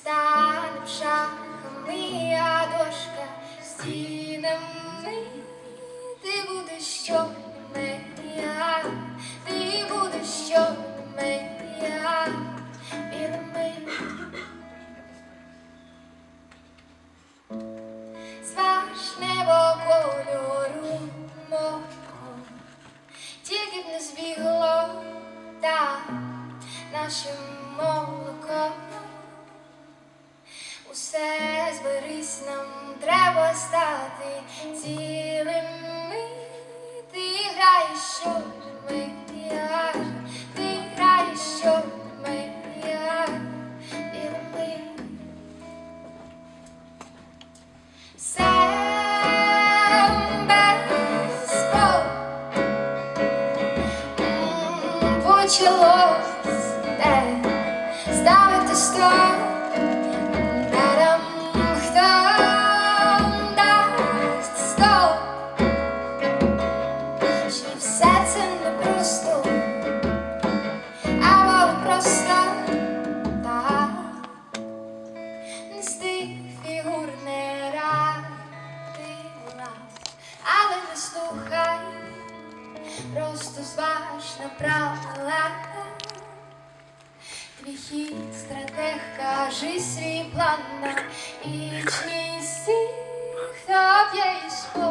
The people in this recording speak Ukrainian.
станем шахами, а дошка стінами. Ти будеш чорним, я, ти будеш чорним, я, білими. Зваж небо кольору мого, тільки б не збігло так нашим молоком. Усе зберись, нам треба стати цілими. Ти граєш чорними, я, ти граєш чорними, я, білими. Почалось де ставити стоп, даром хто дасть стоп, що все це не просто, або просто так. Нести фігур не ради лав, але не слухай, просто зваж на правила. Твій хід, стратег, кажи свій план на вічність. Хто б'є із